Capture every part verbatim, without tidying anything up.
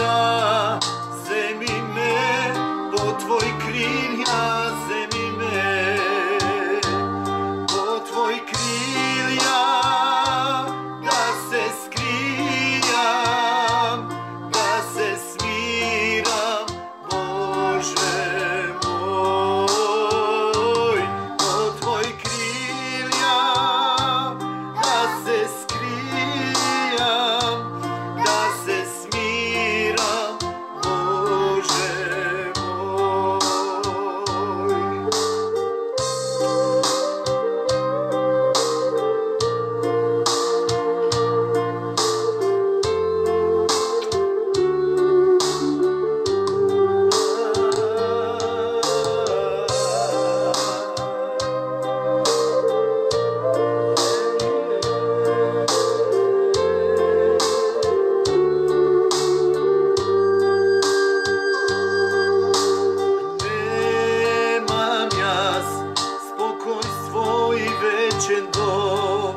da zemi me, pod tvoj krilja zemi me, pod tvoj krilja da se skrijam, da se smiram, Bože moj, pod tvoj krilja da se skrijam, da se smiram, Bože moj. Spokojstvo i većen dom,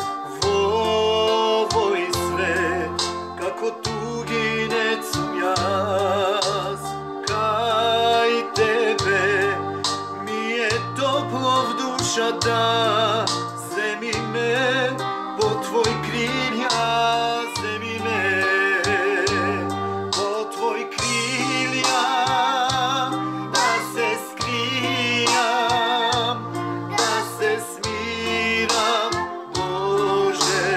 vovo i sve, kako tuginec sam jaz. Kaj tebe mi je toplo v duša da zemi me, pod tvoj krilja zemi me, pod tvoj krilja da se skrijam, da se smiram, Bože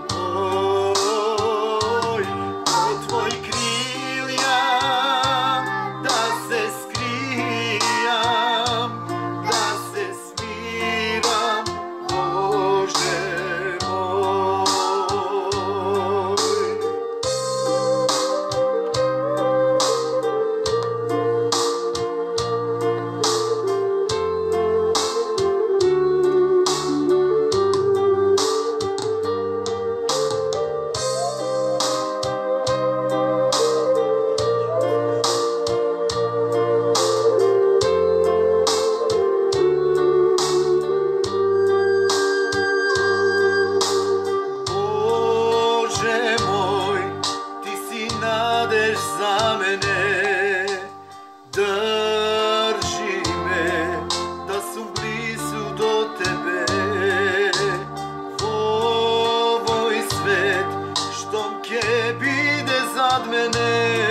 moj, pod tvoj krilja da se skrijam, da se smiram, Bože moj. Bože moj, ti si nadež za mene, drži me da sam blizu do tebe. Ovoj svet što mke bide zad mene,